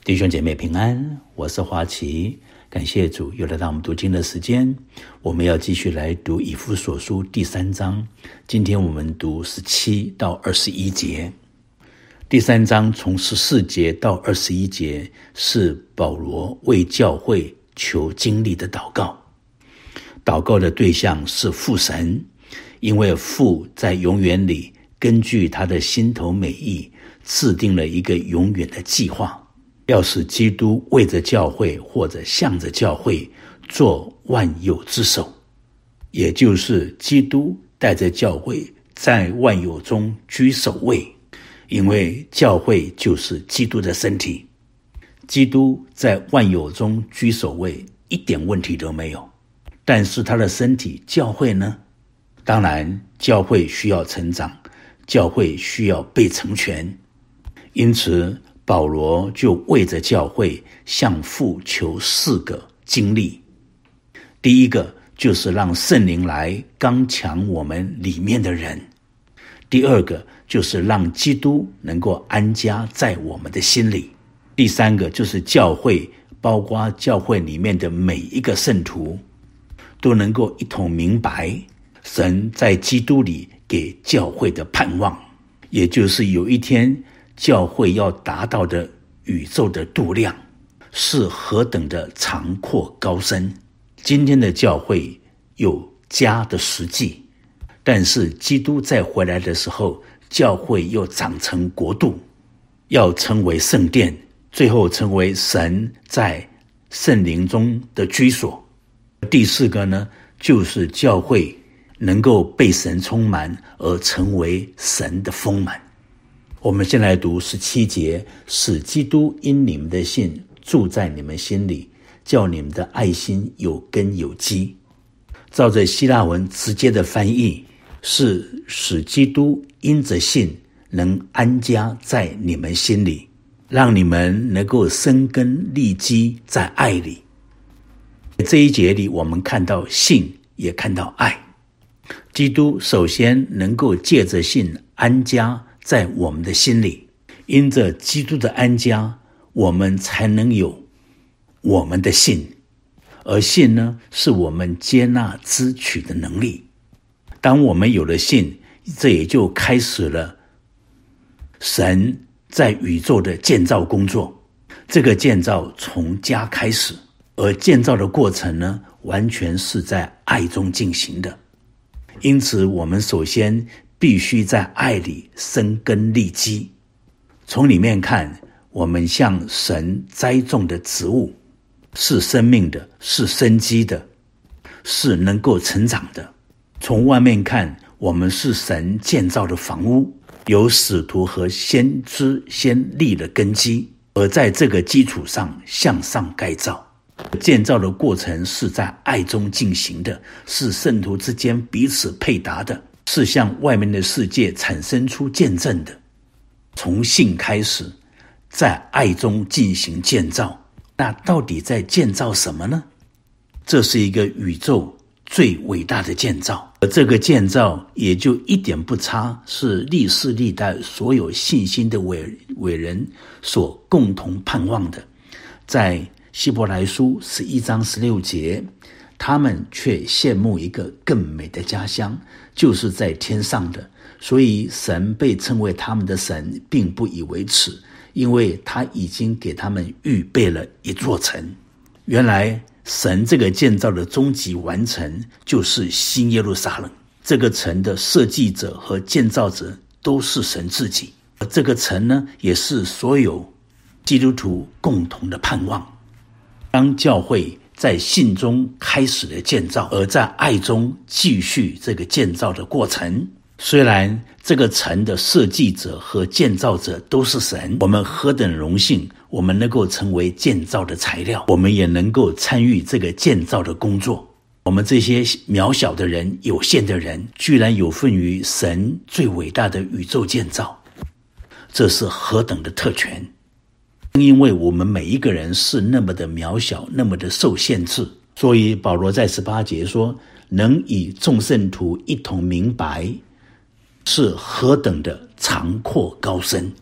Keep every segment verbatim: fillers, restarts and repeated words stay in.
弟兄姐妹平安，我是华奇，感谢主又来到我们读经的时间。我们要继续来读以弗所书第三章，今天我们读十七到二十一节。第三章从十四节到二十一节是保罗为教会求经历的祷告。祷告的对象是父神，因为父在永远里根据他的心头美意制定了一个永远的计划，要使基督为着教会或者向着教会做万有之首，也就是基督带着教会在万有中居首位，因为教会就是基督的身体。基督在万有中居首位，一点问题都没有。但是他的身体教会呢？当然教会需要成长，教会需要被成全，因此保罗就为着教会向父求四个经历。第一个就是让圣灵来刚强我们里面的人，第二个就是让基督能够安家在我们的心里，第三个就是教会，包括教会里面的每一个圣徒都能够一同明白神在基督里给教会的盼望，也就是有一天教会要达到的宇宙的度量是何等的长阔高深。今天的教会有家的实际，但是基督再回来的时候，教会又长成国度，要成为圣殿，最后成为神在圣灵中的居所。第四个呢，就是教会能够被神充满而成为神的丰满。我们先来读十七节，使基督因你们的信住在你们心里，叫你们的爱心有根有基。照着希腊文直接的翻译是使基督因着信能安家在你们心里，让你们能够生根立基在爱里。这一节里我们看到信，也看到爱。基督首先能够借着信安家在我们的心里，因着基督的安家，我们才能有我们的信，而信呢，是我们接纳支取的能力。当我们有了信，这也就开始了神在宇宙的建造工作。这个建造从家开始，而建造的过程呢，完全是在爱中进行的。因此我们首先必须在爱里生根立基。从里面看，我们像神栽种的植物，是生命的，是生机的，是能够成长的。从外面看，我们是神建造的房屋，有使徒和先知先立了根基，而在这个基础上向上盖造。建造的过程是在爱中进行的，是圣徒之间彼此配搭的，是向外面的世界产生出见证的。从信开始，在爱中进行建造。那到底在建造什么呢？这是一个宇宙最伟大的建造，而这个建造也就一点不差，是历世历代所有信心的伟伟人所共同盼望的。在希伯来书十一章十六节，他们却羡慕一个更美的家乡，就是在天上的。所以神被称为他们的神，并不以为耻，因为他已经给他们预备了一座城。原来神这个建造的终极完成就是新耶路撒冷，这个城的设计者和建造者都是神自己，而这个城呢，也是所有基督徒共同的盼望。当教会在信中开始了建造，而在爱中继续这个建造的过程，虽然这个城的设计者和建造者都是神，我们何等荣幸，我们能够成为建造的材料，我们也能够参与这个建造的工作。我们这些渺小的人，有限的人，居然有份于神最伟大的宇宙建造，这是何等的特权。因为我们每一个人是那么的渺小，那么的受限制，所以保罗在十八节说，能以众圣徒一同明白是何等的长阔高深。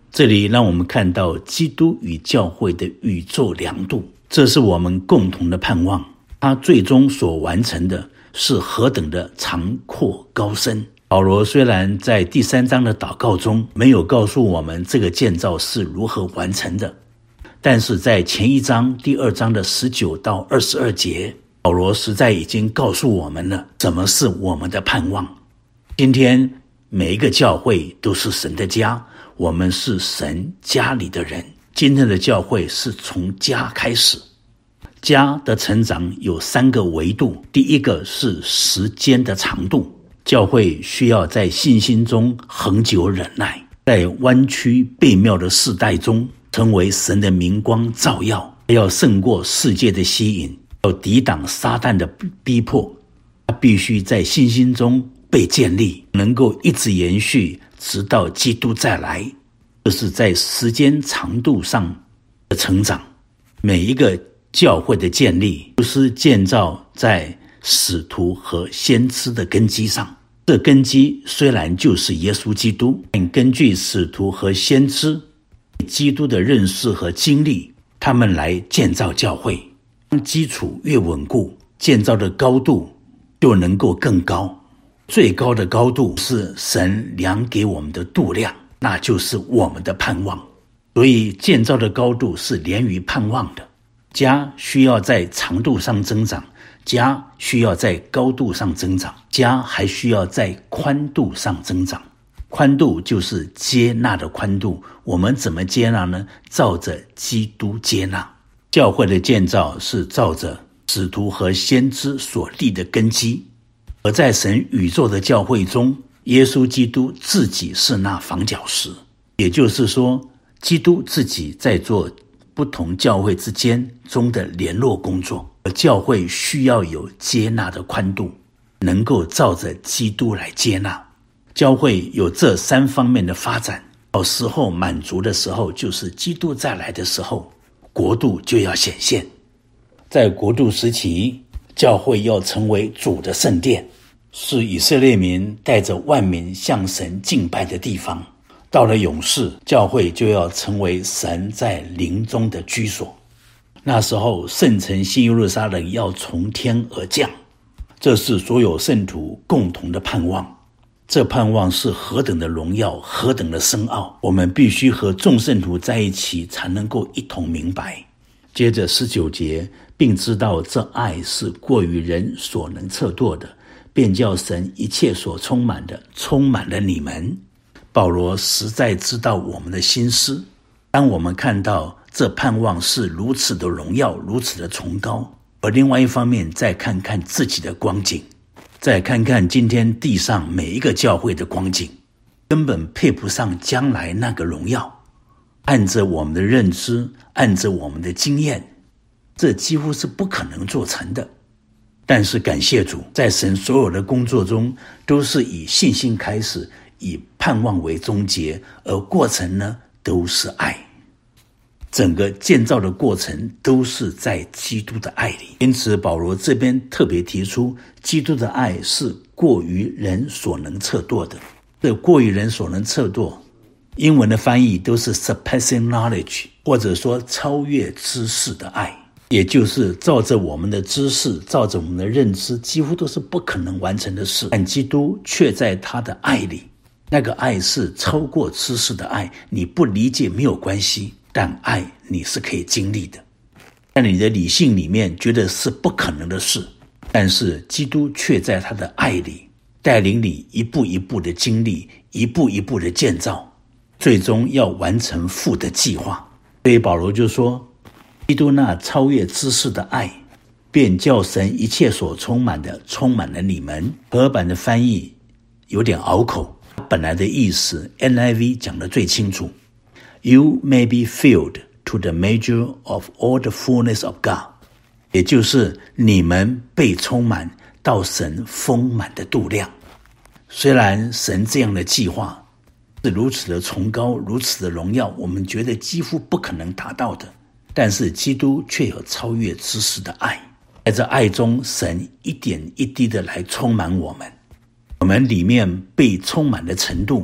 这里让我们看到基督与教会的宇宙量度，这是我们共同的盼望。他最终所完成的是何等的长阔高深。保罗虽然在第三章的祷告中没有告诉我们这个建造是如何完成的，但是在前一章第二章的十九到二十二节，保罗实在已经告诉我们了什么是我们的盼望。今天每一个教会都是神的家，我们是神家里的人。今天的教会是从家开始。家的成长有三个维度，第一个是时间的长度，教会需要在信心中恒久忍耐，在弯曲悖谬的世代中成为神的明光照耀，要胜过世界的吸引，要抵挡撒旦的逼迫。他必须在信心中被建立，能够一直延续直到基督再来。这是在时间长度上的成长。每一个教会的建立都是建造在使徒和先知的根基上，这根基虽然就是耶稣基督，但根据使徒和先知基督的认识和经历，他们来建造教会。当基础越稳固，建造的高度就能够更高。最高的高度是神量给我们的度量，那就是我们的盼望。所以建造的高度是连于盼望的。家需要在长度上增长，家需要在高度上增长，家还需要在宽度上增长。宽度就是接纳的宽度，我们怎么接纳呢？照着基督接纳。教会的建造是照着使徒和先知所立的根基，而在神宇宙的教会中，耶稣基督自己是那房角石，也就是说，基督自己在做不同教会之间中的联络工作，而教会需要有接纳的宽度，能够照着基督来接纳。教会有这三方面的发展，到时候满足的时候，就是基督再来的时候，国度就要显现。在国度时期，教会要成为主的圣殿，是以色列民带着万民向神敬拜的地方。到了永世，教会就要成为神在灵中的居所。那时候，圣城新耶路撒冷要从天而降，这是所有圣徒共同的盼望。这盼望是何等的荣耀，何等的深奥，我们必须和众圣徒在一起，才能够一同明白。接着十九节，并知道这爱是过于人所能测度的，便叫神一切所充满的充满了你们。保罗实在知道我们的心思，当我们看到这盼望是如此的荣耀，如此的崇高，而另外一方面再看看自己的光景，再看看今天地上每一个教会的光景，根本配不上将来那个荣耀。按着我们的认知，按着我们的经验，这几乎是不可能做成的。但是感谢主，在神所有的工作中，都是以信心开始，以盼望为终结，而过程呢，都是爱。整个建造的过程都是在基督的爱里。因此保罗这边特别提出，基督的爱是过于人所能测度的。这过于人所能测度，英文的翻译都是 surpassing knowledge， 或者说超越知识的爱，也就是照着我们的知识，照着我们的认知，几乎都是不可能完成的事，但基督却在他的爱里。那个爱是超过知识的爱，你不理解没有关系，但爱你是可以经历的。在你的理性里面觉得是不可能的事，但是基督却在他的爱里带领你一步一步的经历，一步一步的建造，最终要完成父的计划。所以保罗就说，基督那超越知识的爱，便叫神一切所充满的充满了你们。和合版的翻译有点拗口，本来的意思 N I V 讲得最清楚， You may be filled to the measure of all the fullness of God， 也就是你们被充满到神丰满的度量。虽然神这样的计划是如此的崇高，如此的荣耀，我们觉得几乎不可能达到的，但是基督却有超越知识的爱。在这爱中，神一点一滴的来充满我们，我们里面被充满的程度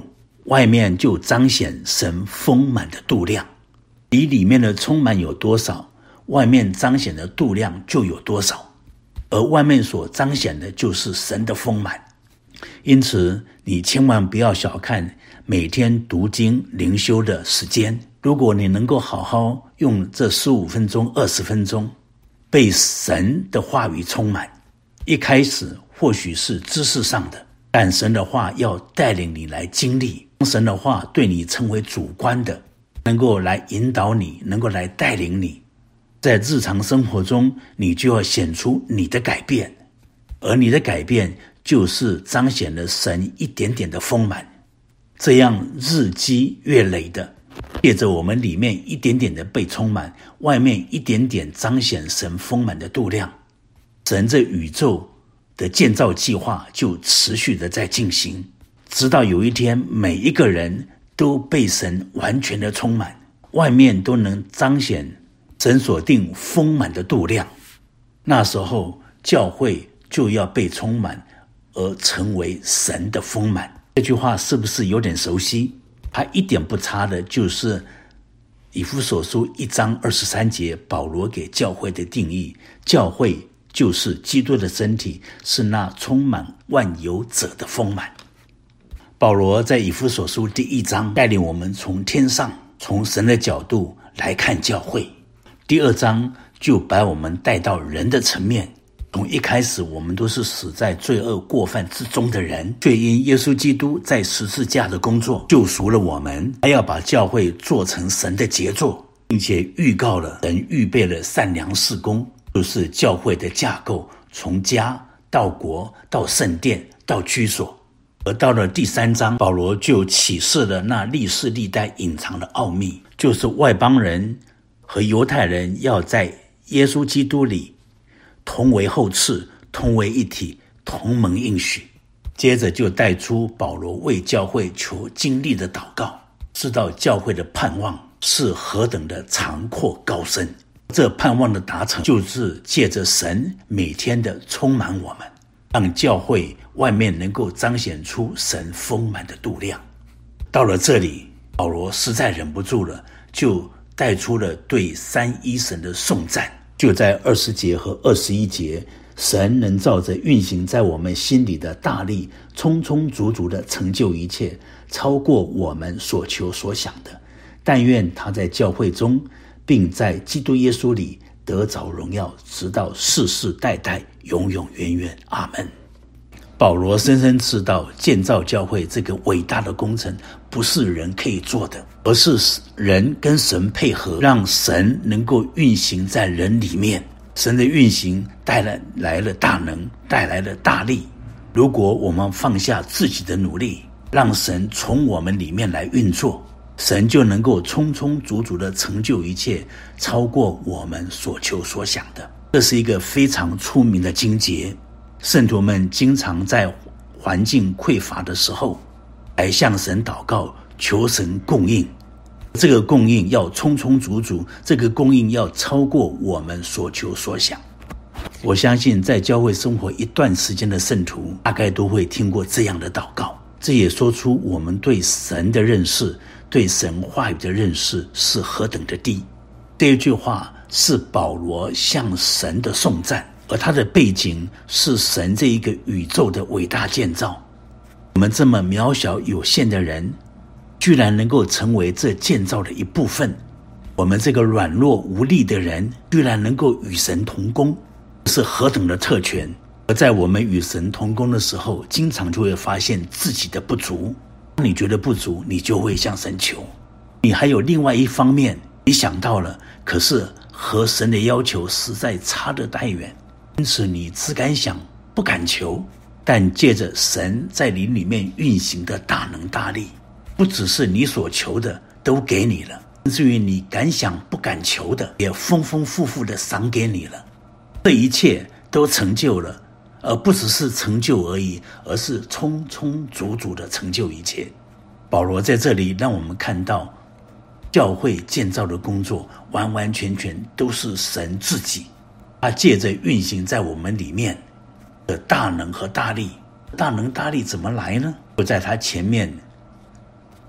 外面就彰显神丰满的度量。你里面的充满有多少，外面彰显的度量就有多少，而外面所彰显的就是神的丰满。因此你千万不要小看每天读经灵修的时间，如果你能够好好用这十五分钟二十分钟被神的话语充满，一开始或许是知识上的，但神的话要带领你来经历，神的话对你成为主观的，能够来引导你，能够来带领你，在日常生活中你就要显出你的改变，而你的改变就是彰显了神一点点的丰满，这样日积月累的，借着我们里面一点点的被充满，外面一点点彰显神丰满的度量，神这宇宙的建造计划就持续的在进行，直到有一天每一个人都被神完全的充满，外面都能彰显神所定丰满的度量，那时候教会就要被充满而成为神的丰满。这句话是不是有点熟悉？它一点不差的就是以弗所书一章二十三节保罗给教会的定义，教会就是基督的身体，是那充满万有者的丰满。保罗在以弗所书第一章带领我们从天上从神的角度来看教会，第二章就把我们带到人的层面，从一开始我们都是死在罪恶过犯之中的人，却因耶稣基督在十字架的工作救赎了我们，还要把教会做成神的杰作，并且预告了神预备了善良事工，就是教会的架构，从家到国到圣殿到居所。而到了第三章，保罗就启示了那历世历代隐藏的奥秘，就是外邦人和犹太人要在耶稣基督里同为后嗣，同为一体，同蒙应许。接着就带出保罗为教会求经历的祷告，知道教会的盼望是何等的长阔高深，这盼望的达成就是借着神每天的充满我们，让教会外面能够彰显出神丰满的度量。到了这里，保罗实在忍不住了，就带出了对三一神的颂赞。就在二十节和二十一节，神能照着运行在我们心里的大力，充充足足的成就一切，超过我们所求所想的。但愿他在教会中，并在基督耶稣里得着荣耀，直到世世代代，永永远远。阿们。保罗深深知道，建造教会这个伟大的工程不是人可以做的，而是人跟神配合，让神能够运行在人里面。神的运行带来了大能，带来了大力。如果我们放下自己的努力，让神从我们里面来运作，神就能够充充足足的成就一切，超过我们所求所想的。这是一个非常出名的经节，圣徒们经常在环境匮乏的时候来向神祷告，求神供应。这个供应要充充足足，这个供应要超过我们所求所想。我相信在教会生活一段时间的圣徒大概都会听过这样的祷告，这也说出我们对神的认识，对神话语的认识是何等的低。这一句话是保罗向神的颂赞，而他的背景是神这一个宇宙的伟大建造。我们这么渺小有限的人，居然能够成为这建造的一部分。我们这个软弱无力的人，居然能够与神同工，是何等的特权。而在我们与神同工的时候，经常就会发现自己的不足。当你觉得不足，你就会向神求。你还有另外一方面，你想到了，可是和神的要求实在差得太远，因此你只敢想不敢求。但借着神在你里面运行的大能大力，不只是你所求的都给你了，甚至于你敢想不敢求的也丰丰富富的赏给你了。这一切都成就了，而不只是成就而已，而是充充足足的成就一切。保罗在这里让我们看到，教会建造的工作完完全全都是神自己，他借着运行在我们里面的大能和大力。大能大力怎么来呢？就在他前面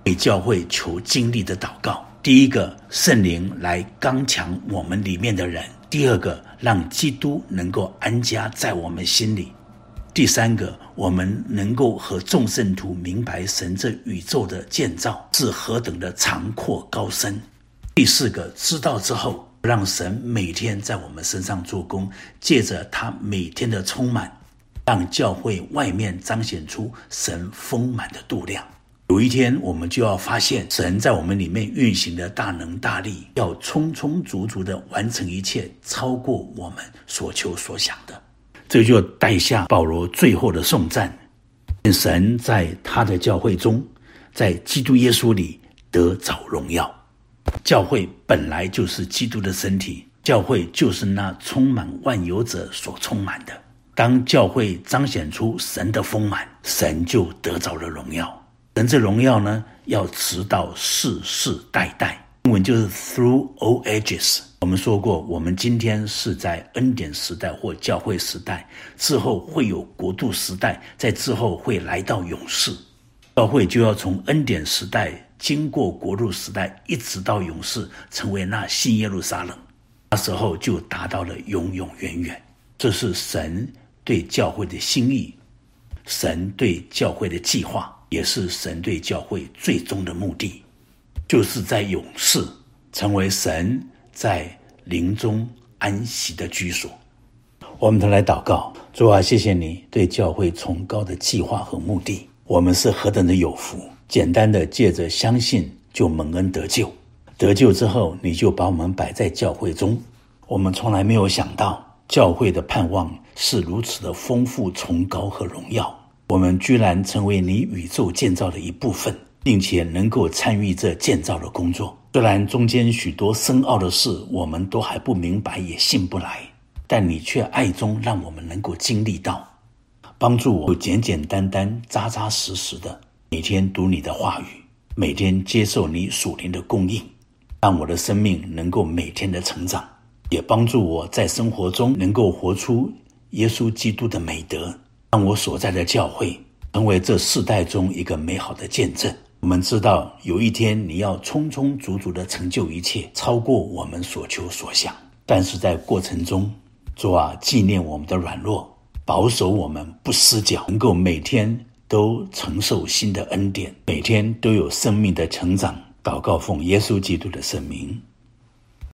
为教会求经历的祷告。第一个，圣灵来刚强我们里面的人；第二个，让基督能够安家在我们心里；第三个，我们能够和众圣徒明白神这宇宙的建造是何等的长阔高深；第四个，知道之后，让神每天在我们身上做工，借着他每天的充满，让教会外面彰显出神丰满的度量。有一天我们就要发现神在我们里面运行的大能大力，要充充足足的完成一切，超过我们所求所想的。这就带下保罗最后的颂赞，神在他的教会中，在基督耶稣里得着荣耀。教会本来就是基督的身体，教会就是那充满万有者所充满的。当教会彰显出神的丰满，神就得着了荣耀。神这荣耀呢，要直到世世代代，英文就是 through all ages。 我们说过，我们今天是在恩典时代或教会时代，之后会有国度时代，在之后会来到永世。教会就要从恩典时代经过国度时代，一直到永世，成为那新耶路撒冷，那时候就达到了永永远远。这是神对教会的心意，神对教会的计划，也是神对教会最终的目的，就是在永世成为神在灵中安息的居所。我们都来祷告，主啊，谢谢你对教会崇高的计划和目的，我们是何等的有福，简单的借着相信就蒙恩得救，得救之后你就把我们摆在教会中。我们从来没有想到教会的盼望是如此的丰富崇高和荣耀，我们居然成为你宇宙建造的一部分，并且能够参与这建造的工作。虽然中间许多深奥的事我们都还不明白也信不来，但你却爱中让我们能够经历到，帮助我简简单单扎扎实实的每天读你的话语，每天接受你属灵的供应，让我的生命能够每天的成长，也帮助我在生活中能够活出耶稣基督的美德，让我所在的教会成为这世代中一个美好的见证。我们知道有一天你要充充足足的成就一切，超过我们所求所想，但是在过程中，主啊，纪念我们的软弱，保守我们不失脚，能够每天都承受新的恩典，每天都有生命的成长。祷告奉耶稣基督的圣名。